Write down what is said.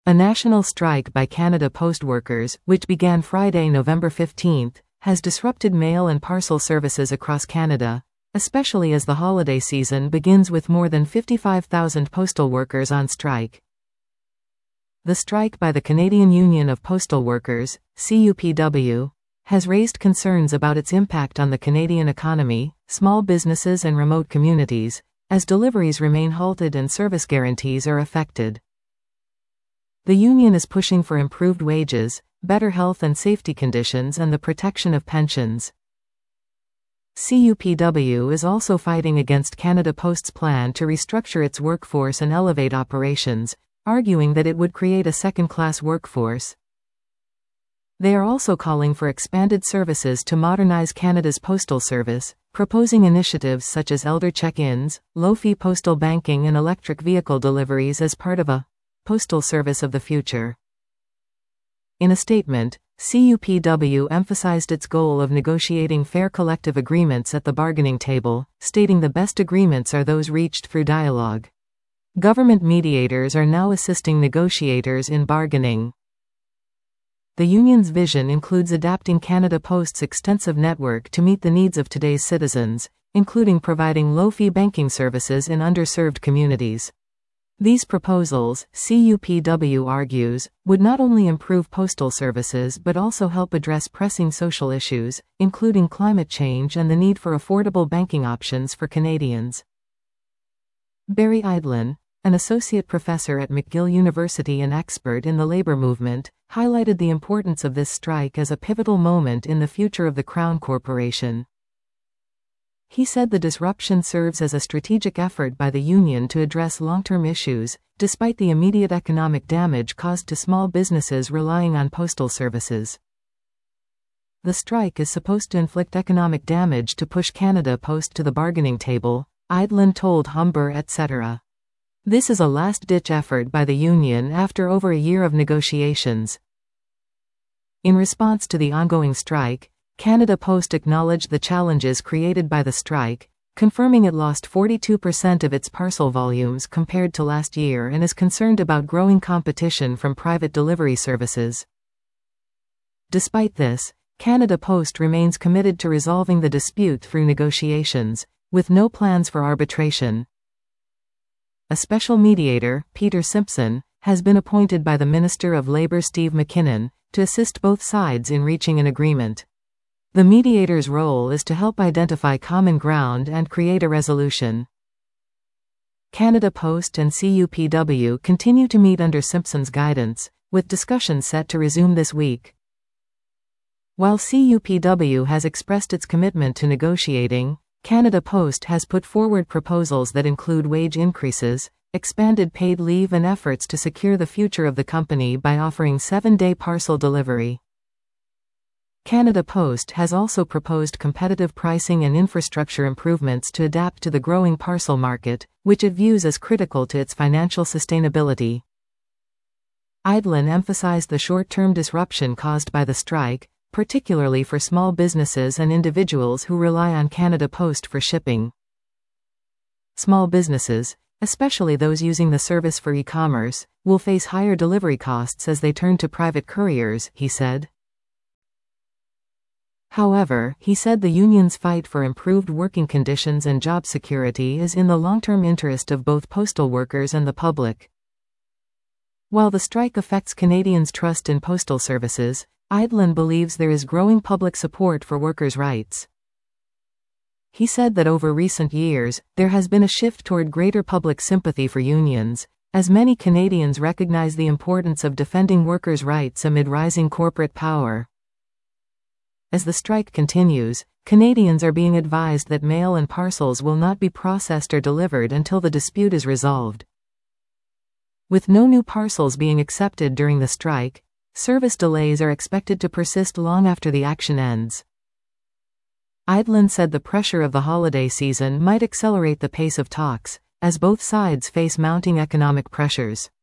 A national strike by Canada Post workers, which began Friday, November 15, has disrupted mail and parcel services across Canada, especially as the holiday season begins with more than 55,000 postal workers on strike. The strike by the Canadian Union of Postal Workers, CUPW, has raised concerns about its impact on the Canadian economy, small businesses and remote communities, as deliveries remain halted and service guarantees are affected. The union is pushing for improved wages, better health and safety conditions and the protection of pensions. CUPW is also fighting against Canada Post's plan to restructure its workforce and elevate operations, arguing that it would create a second-class workforce. They are also calling for expanded services to modernize Canada's postal service, proposing initiatives such as elder check-ins, low-fee postal banking and electric vehicle deliveries as part of a postal service of the future. In a statement, CUPW emphasized its goal of negotiating fair collective agreements at the bargaining table, stating the best agreements are those reached through dialogue. Government mediators are now assisting negotiators in bargaining. The union's vision includes adapting Canada Post's extensive network to meet the needs of today's citizens, including providing low-fee banking services in underserved communities. These proposals, CUPW argues, would not only improve postal services but also help address pressing social issues, including climate change and the need for affordable banking options for Canadians. Barry Eidlin, an associate professor at McGill University and expert in the labor movement, highlighted the importance of this strike as a pivotal moment in the future of the Crown Corporation. He said the disruption serves as a strategic effort by the union to address long-term issues, despite the immediate economic damage caused to small businesses relying on postal services. The strike is supposed to inflict economic damage to push Canada Post to the bargaining table, Eidlin told Humber etc. This is a last-ditch effort by the union after over a year of negotiations. In response to the ongoing strike, Canada Post acknowledged the challenges created by the strike, confirming it lost 42% of its parcel volumes compared to last year and is concerned about growing competition from private delivery services. Despite this, Canada Post remains committed to resolving the dispute through negotiations, with no plans for arbitration. A special mediator, Peter Simpson, has been appointed by the Minister of Labour Steve McKinnon, to assist both sides in reaching an agreement. The mediator's role is to help identify common ground and create a resolution. Canada Post and CUPW continue to meet under Simpson's guidance, with discussions set to resume this week. While CUPW has expressed its commitment to negotiating, Canada Post has put forward proposals that include wage increases, expanded paid leave and efforts to secure the future of the company by offering 7-day parcel delivery. Canada Post has also proposed competitive pricing and infrastructure improvements to adapt to the growing parcel market, which it views as critical to its financial sustainability. Eidlin emphasized the short-term disruption caused by the strike, particularly for small businesses and individuals who rely on Canada Post for shipping. Small businesses, especially those using the service for e-commerce, will face higher delivery costs as they turn to private couriers, he said. However, he said the union's fight for improved working conditions and job security is in the long-term interest of both postal workers and the public. While the strike affects Canadians' trust in postal services, Eidlin believes there is growing public support for workers' rights. He said that over recent years, there has been a shift toward greater public sympathy for unions, as many Canadians recognize the importance of defending workers' rights amid rising corporate power. As the strike continues, Canadians are being advised that mail and parcels will not be processed or delivered until the dispute is resolved. With no new parcels being accepted during the strike, service delays are expected to persist long after the action ends. Eidlin said the pressure of the holiday season might accelerate the pace of talks, as both sides face mounting economic pressures.